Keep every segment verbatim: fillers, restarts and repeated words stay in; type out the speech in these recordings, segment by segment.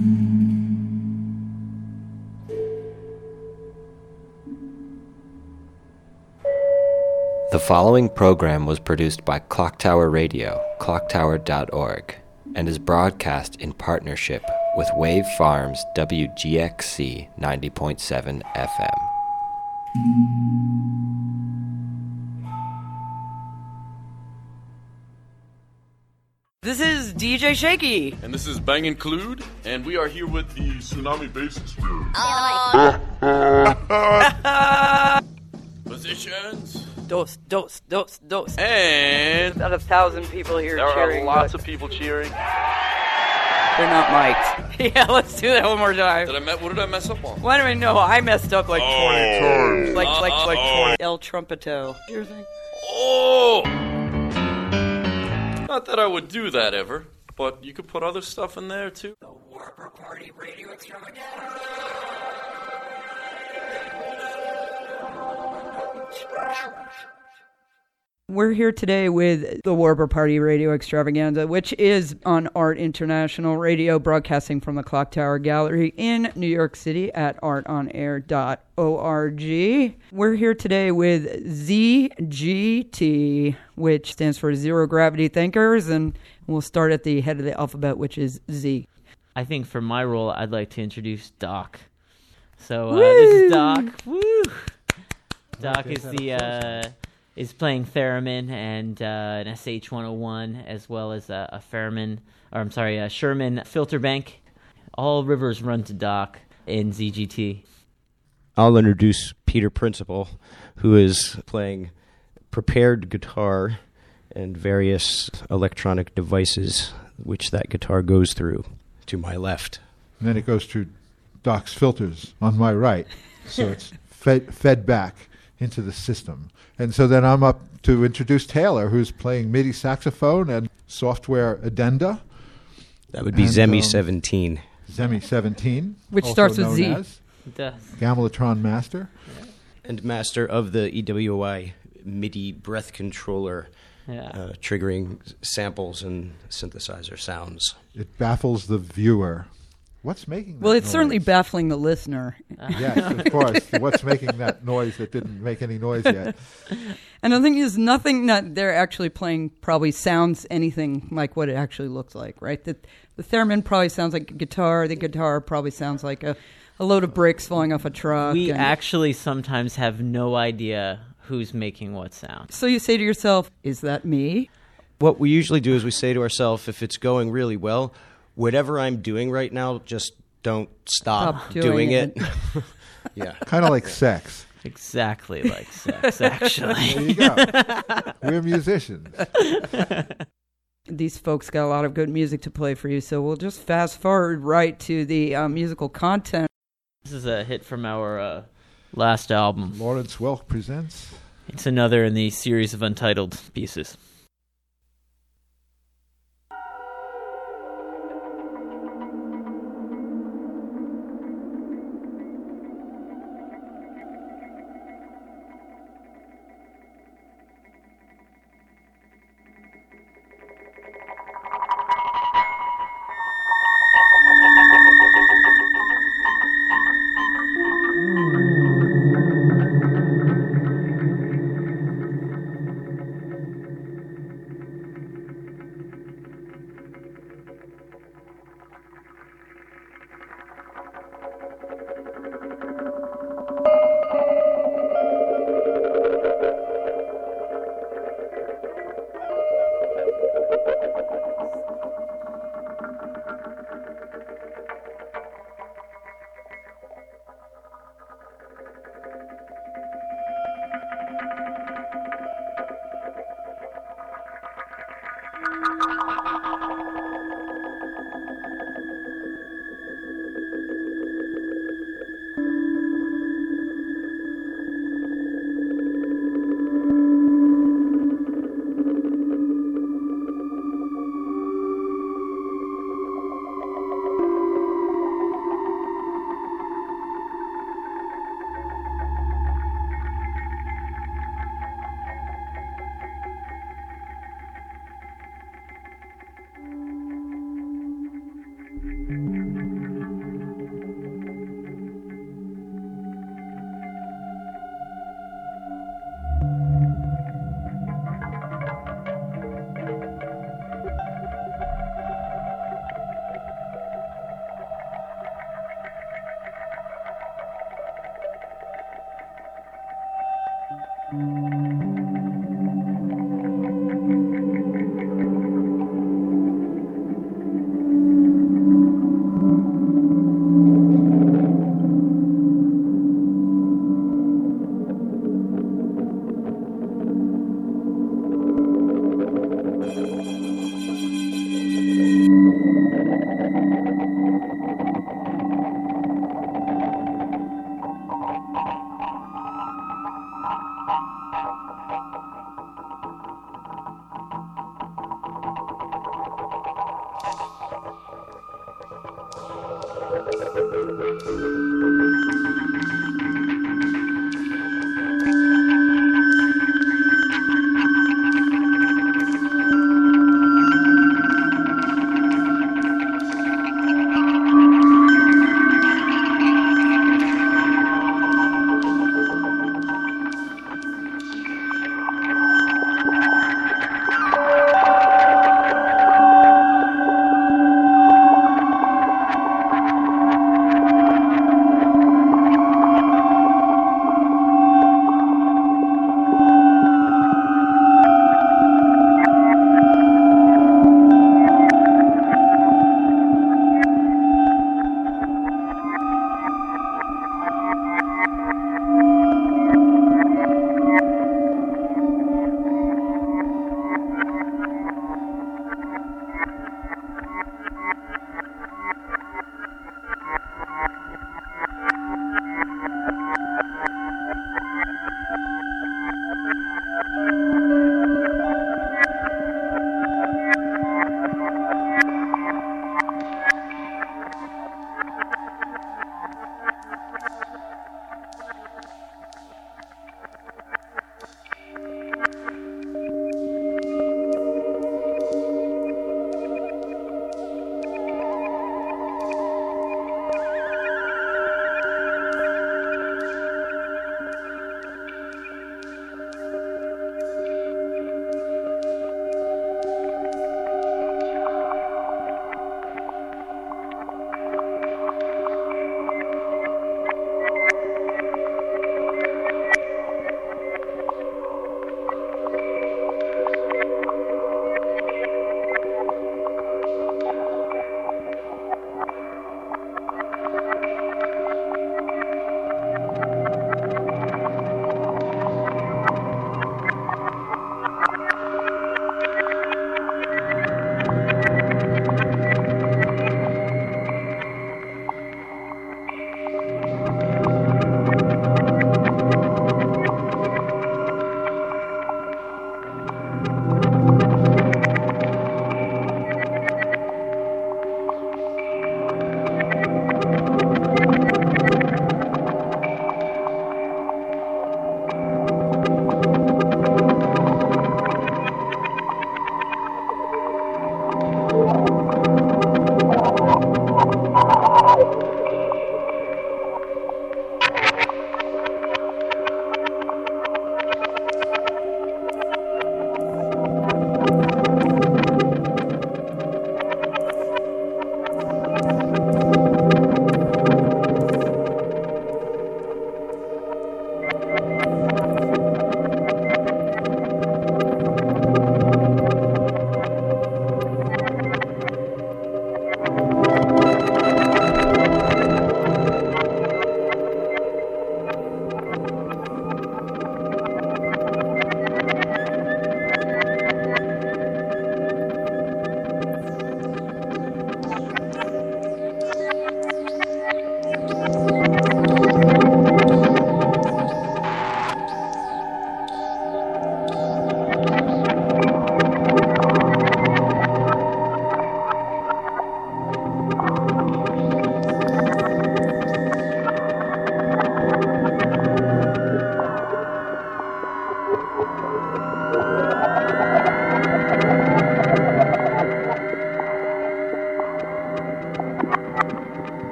The following program was produced by Clocktower Radio, clocktower dot org, and is broadcast in partnership with Wave Farms W G X C ninety point seven F M. This is D J Shaky. And this is Bang Include, and we are here with the Tsunami Bassist. Uh. Positions. Dos, dos, dos, dos. And About a thousand people here there cheering. are lots but of people cheering. They're not mic'd. Yeah, let's do that one more time. Did I me- what did I mess up on? Why do I know? I messed up like Oh. twenty times. Like, Uh, like, uh, like oh. El Trumpeto. Your thing? Oh! Not that I would do that ever, but you could put other stuff in there too. The Warper Party Radio Extravaganza. We're here today with the Warper Party Radio Extravaganza, which is on Art International Radio, broadcasting from the Clocktower Gallery in New York City at art on air dot org. We're here today with Z G T, which stands for Zero Gravity Thinkers, and we'll start at the head of the alphabet, which is Z. I think for my role, I'd like to introduce Doc. So uh, this is Doc. Woo! Doc is the uh, is playing theremin and uh, an S H one oh one, as well as a, a Fairman, or I'm sorry, a Sherman filter bank. All rivers run to Doc in Z G T. I'll introduce Peter Principal, who is playing prepared guitar and various electronic devices which that guitar goes through to my left. And then it goes through Doc's filters on my right. So it's fed, fed back into the system. And so then I'm up to introduce Taylor, who's playing MIDI saxophone and software addenda. That would be And, Zemi um, seventeen. Zemi seventeen. Which also starts with known Z. as It does. Gamelatron Master. And master of the E W I MIDI breath controller, Yeah. uh, triggering samples and synthesizer sounds. It baffles the viewer. What's making that Well, it's noise? certainly baffling the listener. Yes, of course. What's making that noise that didn't make any noise yet? And the thing is, nothing that they're actually playing probably sounds anything like what it actually looks like, right? The, the theremin probably sounds like a guitar. The guitar probably sounds like a, a load of bricks falling off a truck. We and actually sometimes have no idea who's making what sound. So you say to yourself, is that me? What we usually do is we say to ourselves, if it's going really well, whatever I'm doing right now, just don't stop, Stop doing doing, it. it. Yeah. Kind of like sex. Exactly like sex, actually. There you go. We're musicians. These folks got a lot of good music to play for you, so we'll just fast forward right to the uh, musical content. This is a hit from our uh, last album. Lawrence Welk presents. It's another in the series of untitled pieces.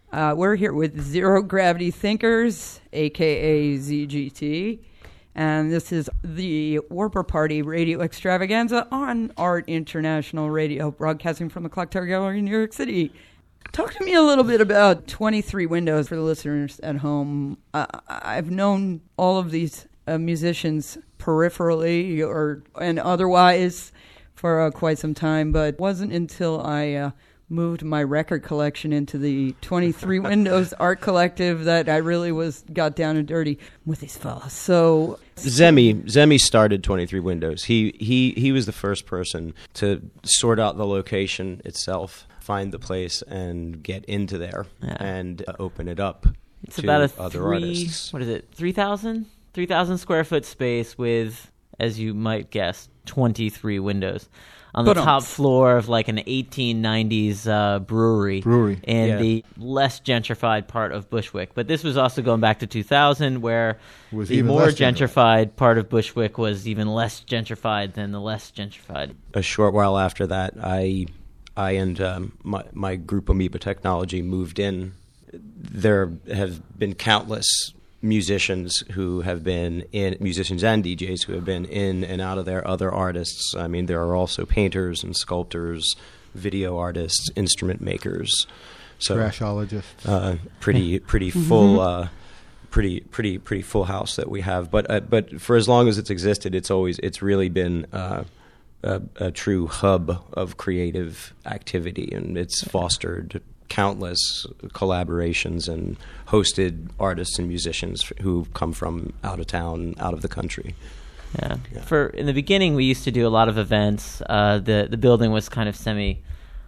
Uh, we're here with Zero Gravity Thinkers, a k a. Z G T, and this is the Warper Party Radio Extravaganza on Art International Radio, broadcasting from the Clock Tower Gallery in New York City. Talk to me a little bit about twenty-three Windows for the listeners at home. Uh, I've known all of these uh, musicians peripherally or and otherwise for uh, quite some time, but it wasn't until I uh, moved my record collection into the twenty-three Windows Art Collective that I really was got down and dirty with these fellas. So Zemi Zemi started twenty-three Windows. He he he was the first person to sort out the location itself, find the place, and get into there yeah. and uh, open it up. It's to about a other three. artists. What is it? Three thousand? Three thousand square foot space with, as you might guess, twenty-three windows. On the But, um, top floor of like an eighteen nineties uh, brewery, Brewery. in Yeah. the less gentrified part of Bushwick. But this was also going back to two thousand, where Was the even more less gentrified. gentrified part of Bushwick was even less gentrified than the less gentrified. A short while after that, I I and um, my my group Amoeba Technology moved in. There have been countless musicians who have been in musicians and D Js who have been in and out of there. Other artists. I mean, there are also painters and sculptors, video artists, instrument makers. So Trashologists. uh, pretty pretty full. Uh, Pretty, pretty, pretty full house that we have. But, uh, but for as long as it's existed, it's always, it's really been uh, a, a true hub of creative activity, and it's fostered countless collaborations and hosted artists and musicians who come from out of town, out of the country. Yeah. Yeah. For in the beginning, we used to do a lot of events. Uh, the the building was kind of semi,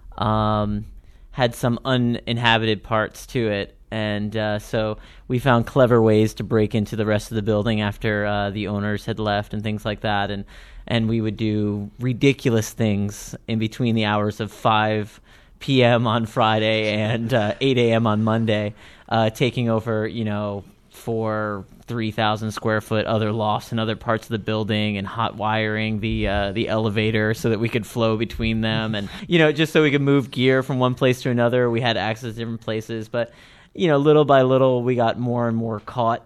um, had some uninhabited parts to it, and uh, so we found clever ways to break into the rest of the building after uh, the owners had left and things like that, and and we would do ridiculous things in between the hours of five p.m. on Friday and uh, eight a.m. on Monday, uh, taking over, you know, for three thousand square foot other lofts and other parts of the building, and hot wiring the uh, the elevator so that we could flow between them, and you know, just so we could move gear from one place to another. We had access to different places, but you know, little by little, we got more and more caught.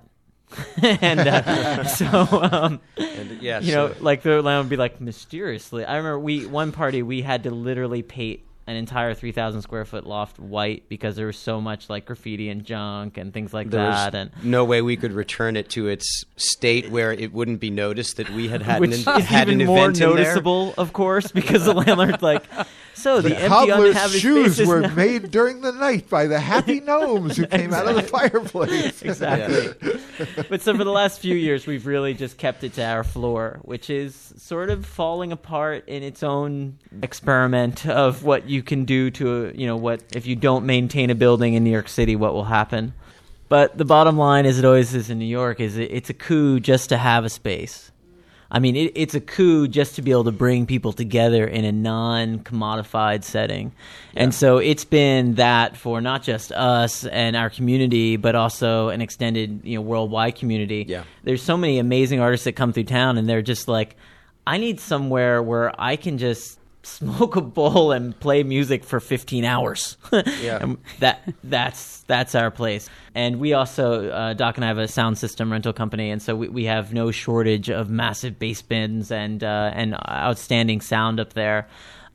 and uh, so, um, And, yeah, you know, so- like the land would be like mysteriously. I remember we one party we had to literally paint an entire three thousand square foot loft white because there was so much like graffiti and junk and things like There that. was And no way we could return it to its state where it wouldn't be noticed that we had had which an, is had even an more event in there. noticeable, of course, because the landlord's like, so the, The empty cobbler's uninhabited shoes space is were now- made during the night by the happy gnomes who came out of the fireplace. Exactly. But so for the last few years, we've really just kept it to our floor, which is sort of falling apart in its own experiment of what you can do to, you know, what if you don't maintain a building in New York City, what will happen. But the bottom line, as it always is in New York, is it, it's a coup just to have a space. I mean, it, it's a coup just to be able to bring people together in a non-commodified setting. And so it's been that for not just us and our community, but also an extended, you know, worldwide community. Yeah. There's so many amazing artists that come through town, and they're just like, I need somewhere where I can just smoke a bowl and play music for fifteen hours. Yeah. And that that's that's our place. And we also, uh, Doc and I have a sound system rental company, and so we, we have no shortage of massive bass bins and uh, and outstanding sound up there.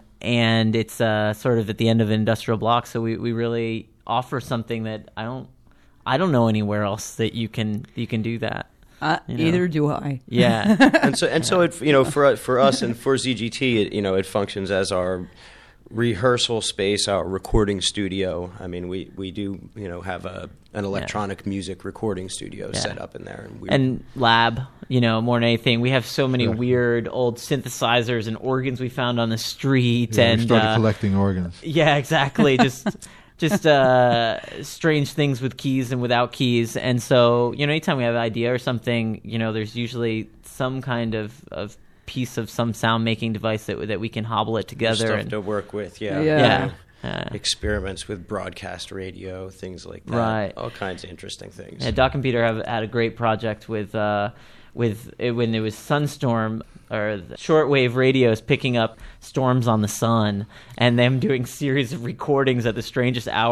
And it's uh, sort of at the end of an industrial block, so we, we really offer something that I don't I don't know anywhere else that you can you can do that. Uh, You know. Either do I. Yeah. and so and so it you know for for us and for Z G T, it, you know, it functions as our rehearsal space, our recording studio. I mean, we, we do you know have a an electronic music recording studio Yeah. set up in there, and, we, And lab, you know, more than anything. We have so many Yeah. weird old synthesizers and organs we found on the street. Yeah, and we started uh, collecting organs. Yeah, exactly. Just just uh, strange things with keys and without keys. And so, you know, anytime we have an idea or something, you know, there's usually some kind of, of piece of some sound making device that that we can hobble it together. stuff And, to work with. Yeah, Yeah. yeah. You know, Uh, experiments with broadcast radio, things like that. Right. All kinds of interesting things. Yeah, Doc and Peter have had a great project with uh, with it, when it was Sunstorm, or the shortwave radios picking up storms on the sun, and them doing series of recordings at the strangest hours.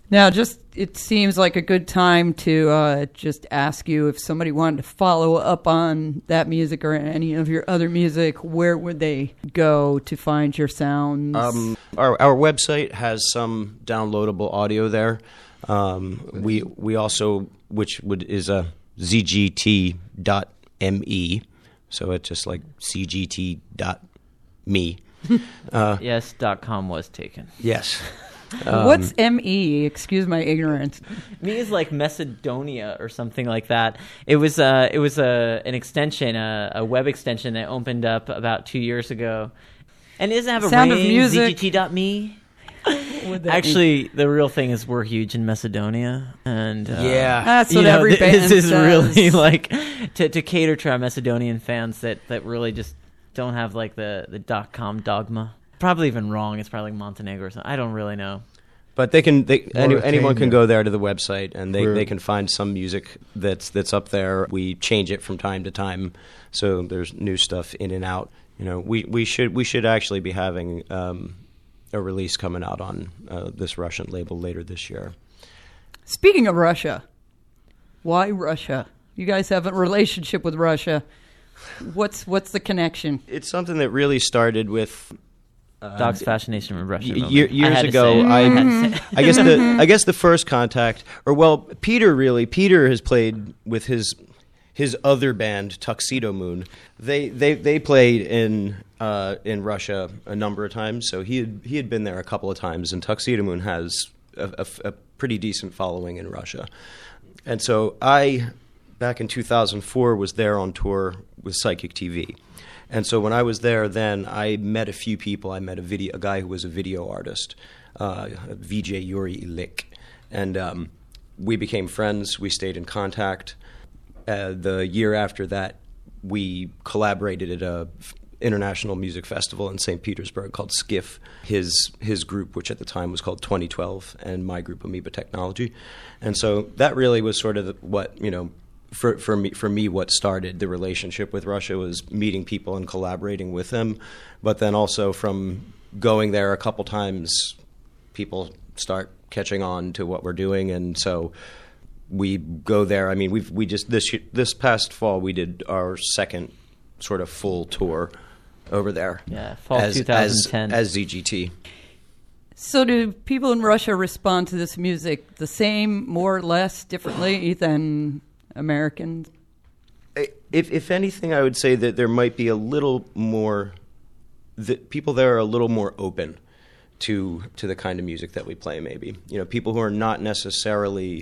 Now, just it seems like a good time to uh, just ask you if somebody wanted to follow up on that music or any of your other music, where would they go to find your sounds? Um, our our website has some downloadable audio there. Um, we we also, which would is a z g t dot m e, so it's just like c g t dot me. Uh, yes, dot com was taken. yes. Um, What's M E? Excuse my ignorance. Me is like Macedonia or something like that. It was uh, it was a an extension, a, a web extension that opened up about two years ago, and it doesn't have a Sound of ring. Music. Z G T dot me. Would that Actually, the real thing is we're huge in Macedonia, and uh, Yeah. That's you what know, every th- band This is says. really like to to cater to our Macedonian fans that, that really just don't have like the the dot com dogma. Probably even wrong. It's probably like Montenegro or something. I don't really know. But they can. They, any, anyone can Mauritania. go there to the website, and they, We're- they can find some music that's that's up there. We change it from time to time, so there's new stuff in and out. You know, we, we should we should actually be having um, a release coming out on uh, this Russian label later this year. Speaking of Russia, why Russia? You guys have a relationship with Russia. What's what's the connection? It's something that really started with. Uh, Doc's fascination with Russia. y- moment. year- I years had to ago, say it. I, had to say it. I guess the I guess the first contact, or well, Peter really. Peter has played with his his other band, Tuxedo Moon. They they they played in uh, in Russia a number of times. So he had he had been there a couple of times, and Tuxedo Moon has a, a, a pretty decent following in Russia. And so I, back in two thousand four, was there on tour with Psychic T V. And so when I was there then, I met a few people. I met a video, a guy who was a video artist, uh, V J Yuri Ilik. And um, we became friends. We stayed in contact. Uh, the year after that, we collaborated at a f- international music festival in Saint Petersburg called Skiff. His his group, which at the time was called twenty twelve, and my group, Amoeba Technology. And so that really was sort of the, what, you know, For for me, for me, what started the relationship with Russia was meeting people and collaborating with them, but then also from going there a couple times, people start catching on to what we're doing, and so we go there. I mean, we've we just this this past fall we did our second sort of full tour over there. Yeah, fall as, twenty ten. as as Z G T. So do people in Russia respond to this music the same, more or less, differently than Americans? If if anything, I would say that there might be a little more. That people there are a little more open to to the kind of music that we play. Maybe, you know, people who are not necessarily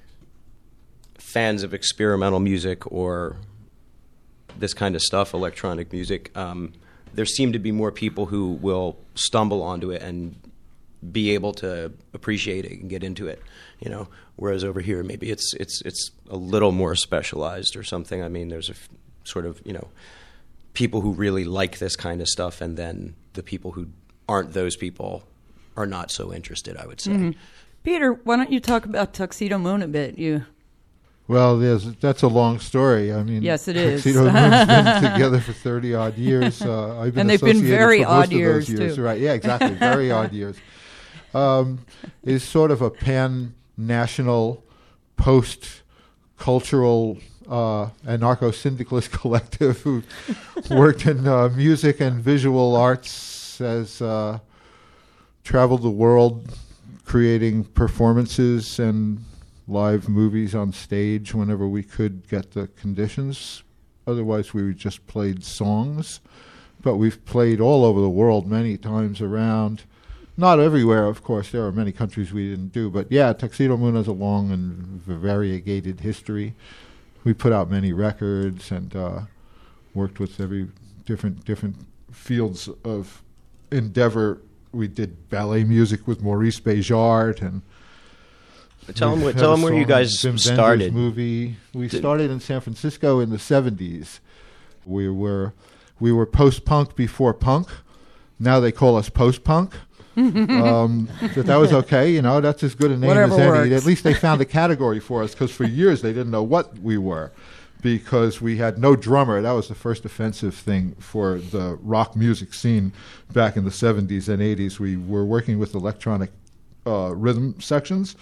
fans of experimental music or this kind of stuff, electronic music. Um, there seem to be more people who will stumble onto it and be able to appreciate it and get into it, you know. Whereas over here, maybe it's it's it's a little more specialized or something. I mean, there's a f- sort of, you know, people who really like this kind of stuff, and then the people who aren't those people are not so interested, I would say. Mm-hmm. Peter, why don't you talk about Tuxedo Moon a bit? You Well, there's, that's a long story. I mean, Yes, it is. Tuxedo Moon's been together for thirty odd years. Uh, I've been And they've been associated very for most odd of those years, years. too. Right? Yeah, exactly. Very odd years. Um, is sort of a pan-national, post-cultural, uh, anarcho-syndicalist collective who worked in uh, music and visual arts, has uh, traveled the world creating performances and live movies on stage whenever we could get the conditions. Otherwise, we just played songs. But we've played all over the world many times around. Not everywhere, of course. There are many countries we didn't do. But yeah, Tuxedo Moon has a long and variegated history. We put out many records and uh, worked with every different different fields of endeavor. We did ballet music with Maurice Béjart, and Tell them, we've what, had tell a them where song you in guys Wim Wenders' started. Movie. We Did- started in San Francisco in the seventies. We were we were post-punk before punk. Now they call us post-punk. um, but that was okay, you know. That's as good a name Whatever as any. works. At least they found a category for us, because for years they didn't know what we were, because we had no drummer. That was the first offensive thing for the rock music scene back in the seventies and eighties. We were working with electronic uh, rhythm sections,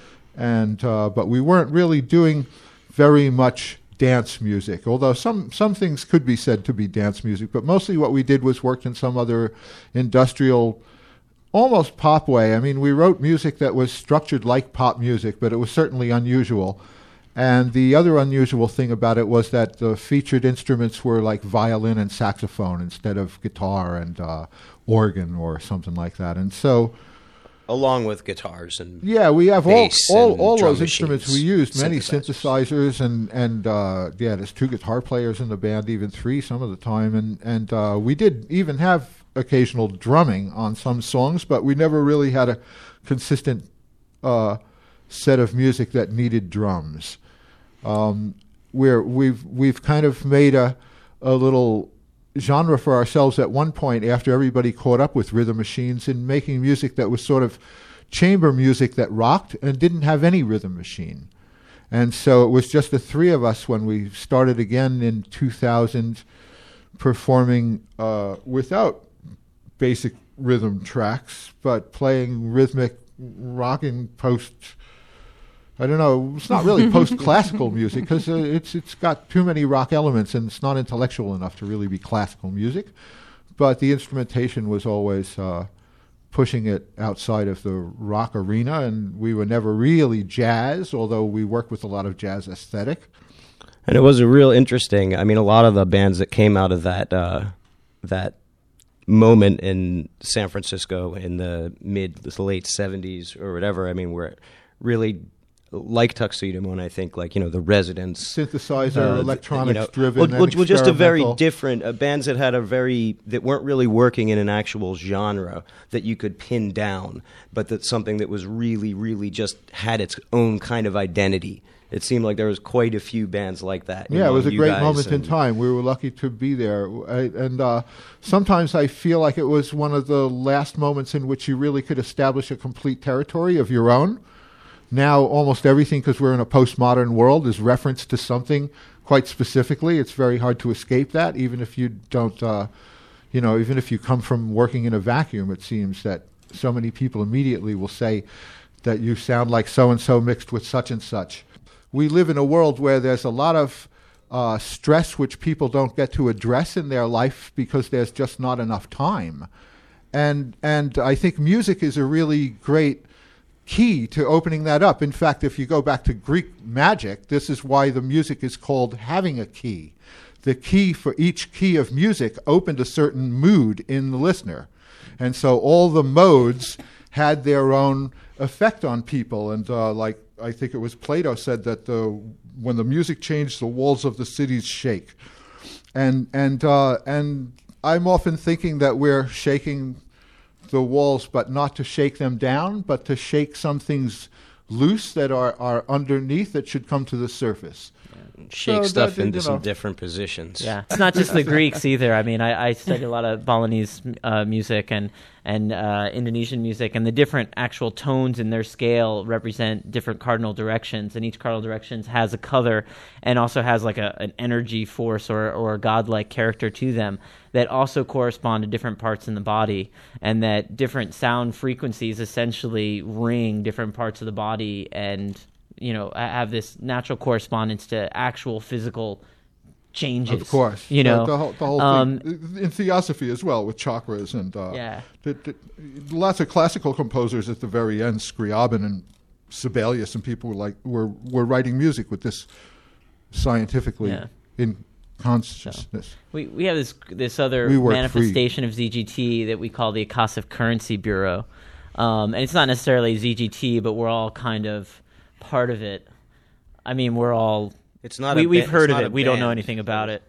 and uh, but we weren't really doing very much dance music, although some, some things could be said to be dance music, but mostly what we did was worked in some other industrial, almost pop way. I mean, we wrote music that was structured like pop music, but it was certainly unusual. And the other unusual thing about it was that the featured instruments were like violin and saxophone instead of guitar and uh, organ or something like that. And so... Along with guitars and yeah, we have all all, and all drum those instruments. We machines, used many synthesizers. synthesizers and and uh, yeah, there's two guitar players in the band, even three some of the time, and and uh, we did even have occasional drumming on some songs, but we never really had a consistent uh, set of music that needed drums. Um, we're we've we've kind of made a a little genre for ourselves at one point after everybody caught up with rhythm machines in making music that was sort of chamber music that rocked and didn't have any rhythm machine. And so it was just the three of us when we started again in two thousand performing uh, without basic rhythm tracks, but playing rhythmic rocking post I don't know. It's not really post-classical music because uh, it's it's got too many rock elements and it's not intellectual enough to really be classical music. But the instrumentation was always uh, pushing it outside of the rock arena, and we were never really jazz, although we worked with a lot of jazz aesthetic. And it was a real interesting. I mean, a lot of the bands that came out of that uh, that moment in San Francisco in the mid to late seventies or whatever. I mean, were really like Tuxedo Moon, I think, like, you know, the Residents. Synthesizer, uh, electronics-driven, you know, well, well, well, just a very experimental. different, uh, bands that had a very, that weren't really working in an actual genre that you could pin down, but that's something that was really, really just had its own kind of identity. It seemed like there was quite a few bands like that. Yeah, it was a you great guys moment in and- time. We were lucky to be there. I, and uh, sometimes I feel like it was one of the last moments in which you really could establish a complete territory of your own. Now almost everything, because we're in a postmodern world, is referenced to something quite specifically. It's very hard to escape that, even if you don't, uh, you know, even if you come from working in a vacuum, it seems that so many people immediately will say that you sound like so-and-so mixed with such and such. We live in a world where there's a lot of uh, stress which people don't get to address in their life because there's just not enough time. And and I think music is a really great key to opening that up. In fact, if you go back to Greek magic, this is why the music is called having a key. The key for each key of music opened a certain mood in the listener. And so all the modes had their own effect on people. And uh, like I think it was Plato said that the, when the music changed, the walls of the cities shake. And, and, uh, and I'm often thinking that we're shaking the walls, but not to shake them down, but to shake some things loose that are, are underneath that should come to the surface. Shake So stuff that, into you some know. different positions. Yeah, it's not just the Greeks either. I mean, I, I studied a lot of Balinese uh, music and and uh, Indonesian music, and the different actual tones in their scale represent different cardinal directions, and each cardinal direction has a color and also has like a, an energy force or, or a godlike character to them that also correspond to different parts in the body, and that different sound frequencies essentially ring different parts of the body and, you know, have this natural correspondence to actual physical changes. Of course. You know, the, the whole, the whole um, thing. In theosophy as well, with chakras and uh, Yeah. the, the, lots of classical composers at the very end, Scriabin and Sibelius and people were like were were writing music with this scientifically Yeah. in consciousness. We we have this this other We work manifestation of Z G T that we call the Akashic Currency Bureau, um, and it's not necessarily Z G T, but we're all kind of part of it. I mean, we're all It's not. we a we've ba- heard it's of not it. a We don't know band. anything about it,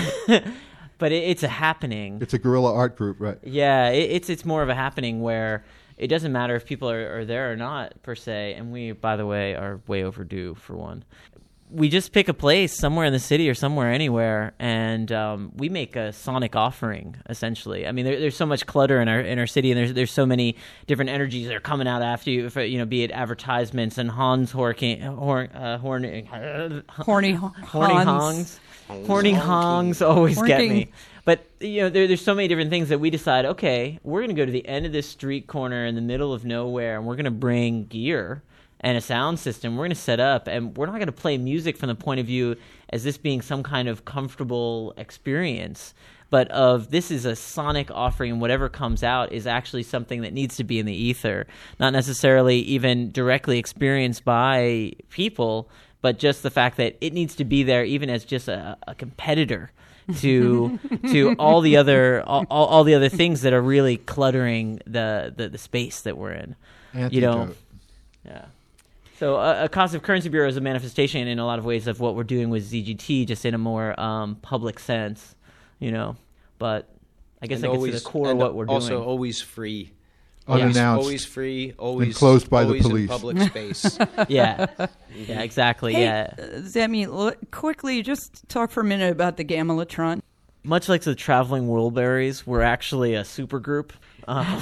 but it, it's a happening. It's a guerrilla art group, right? Yeah, it, it's it's more of a happening where it doesn't matter if people are, are there or not per se. And we, by the way, are way overdue for one. We just pick a place somewhere in the city or somewhere anywhere, and um, we make a sonic offering. Essentially, I mean, there, there's so much clutter in our in our city, and there's there's so many different energies that are coming out after you. For, you know, be it advertisements and Hans Horking, horn, uh, horn, Horny horny Hans. hongs, Horning hongs always get Honking. me. But, you know, there, there's so many different things that we decide, okay, we're going to go to the end of this street corner in the middle of nowhere, and we're going to bring gear and a sound system. We're going to set up, and we're not going to play music from the point of view as this being some kind of comfortable experience, but of this is a sonic offering, and whatever comes out is actually something that needs to be in the ether, not necessarily even directly experienced by people, but just the fact that it needs to be there even as just a, a competitor to to all the other all, all, all the other things that are really cluttering the, the, the space that we're in. Antidote. You know, yeah. So uh, a Cost of Currency Bureau is a manifestation in a lot of ways of what we're doing with Z G T, just in a more um, public sense, you know. But I guess And that gets always, to the core of and what we're also doing. Also always free. Unannounced. Always, always free, always closed by the always police. in public space. Yeah, yeah, exactly. Hey, Yeah, uh, Zemi, l- quickly, just talk for a minute about the Gamelatron. much like the Traveling Whirlberries, we're actually a supergroup. Um,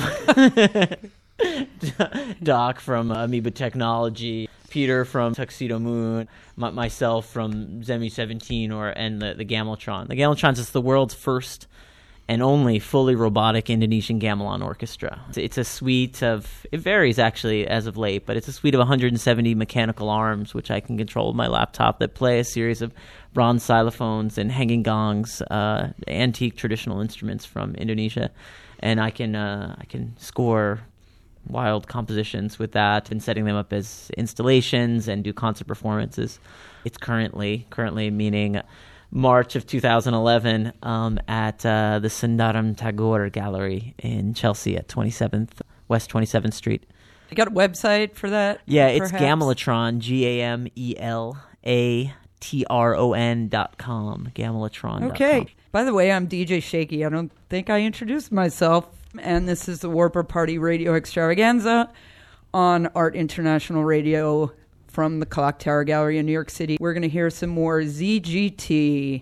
Doc from Amoeba Technology, Peter from Tuxedo Moon, my, myself from Zemi seventeen, or and the, the Gamelatron. The Gamelatron is the world's first and only fully robotic Indonesian gamelan orchestra. It's, it's a suite of, it varies actually as of late, but it's a suite of one hundred seventy mechanical arms, which I can control with my laptop, that play a series of bronze xylophones and hanging gongs, uh, antique traditional instruments from Indonesia. And I can uh, I can score wild compositions with that and setting them up as installations and do concert performances. It's currently, currently meaning March of two thousand eleven um, at uh, the Sundaram Tagore Gallery in Chelsea at twenty-seventh West twenty-seventh Street. You got a website for that? Yeah, it's perhaps? Gamelatron, G A M E L A T R O N dot com, Gamelatron dot com. Okay. By the way, I'm D J Shaky. I don't think I introduced myself. And this is the Warper Party Radio Extravaganza on Art International Radio from the Clock Tower Gallery in New York City. We're going to hear some more Z G T.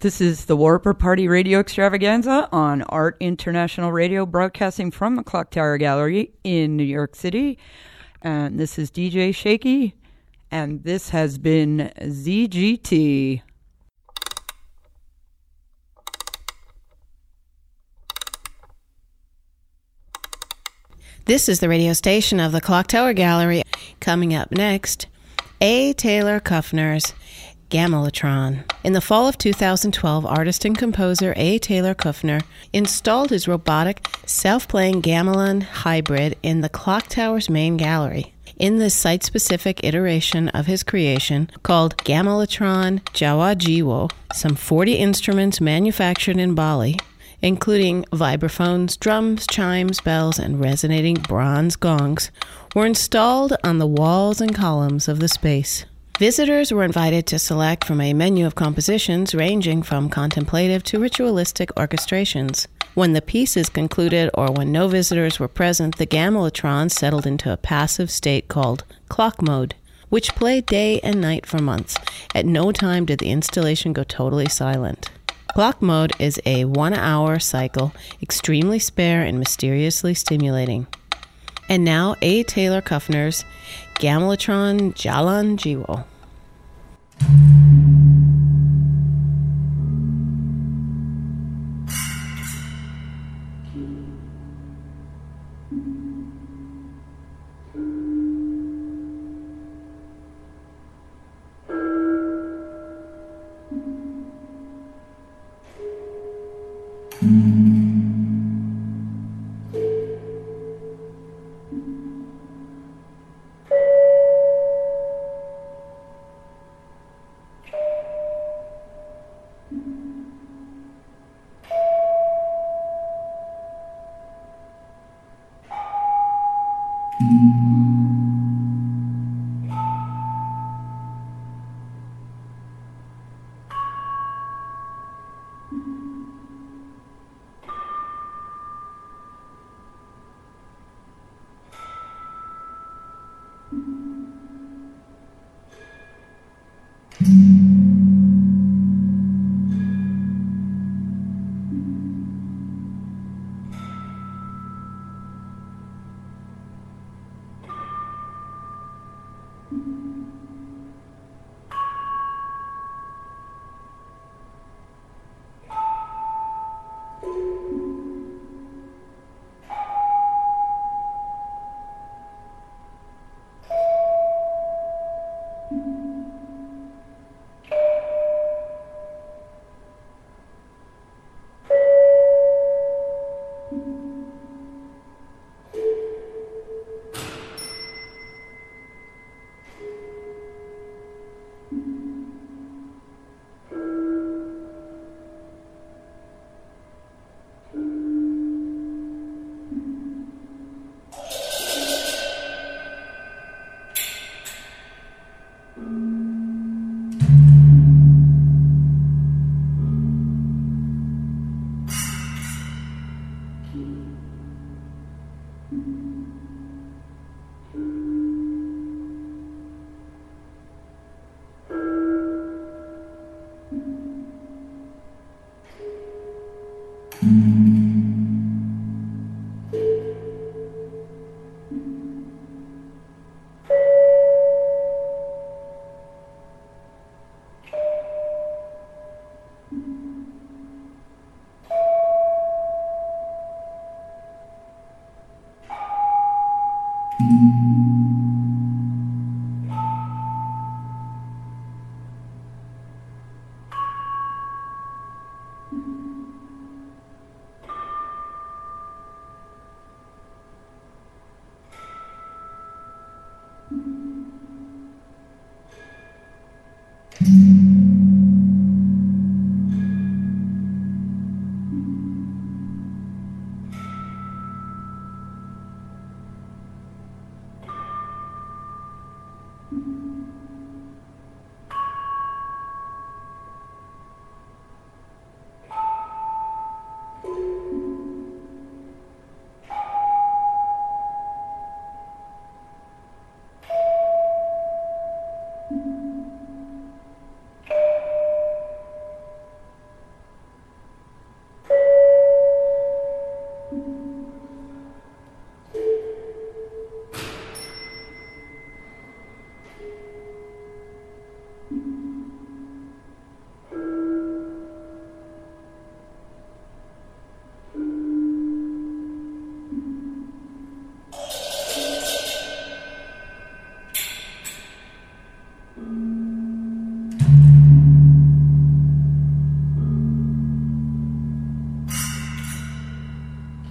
This is the Warper Party Radio Extravaganza on Art International Radio, broadcasting from the Clock Tower Gallery in New York City. And this is D J Shaky, and this has been Z G T. This is the radio station of the Clock Tower Gallery. Coming up next, A. Taylor Kuffner's Gamelatron. In the fall of two thousand twelve, artist and composer A. Taylor Kuffner installed his robotic, self-playing gamelan hybrid in the Clock Tower's main gallery. In this site-specific iteration of his creation, called Gamelatron Jawajiwo, some forty instruments manufactured in Bali, including vibraphones, drums, chimes, bells, and resonating bronze gongs, were installed on the walls and columns of the space. Visitors were invited to select from a menu of compositions ranging from contemplative to ritualistic orchestrations. When the pieces concluded or when no visitors were present, the Gamelatron settled into a passive state called clock mode, which played day and night for months. At no time did the installation go totally silent. Clock mode is a one-hour cycle, extremely spare and mysteriously stimulating. And now, A. Taylor Kuffner's Gamelatron Jalan Jiwo.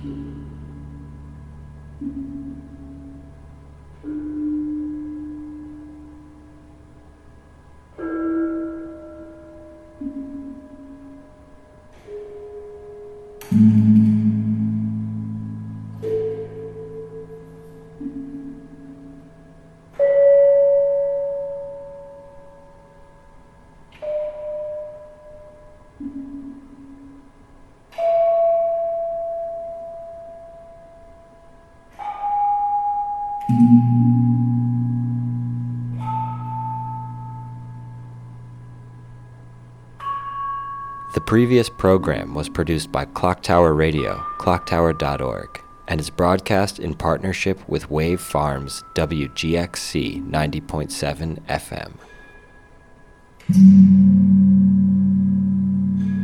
The previous program was produced by Clocktower Radio, clocktower dot org, and is broadcast in partnership with Wave Farms W G X C ninety point seven F M.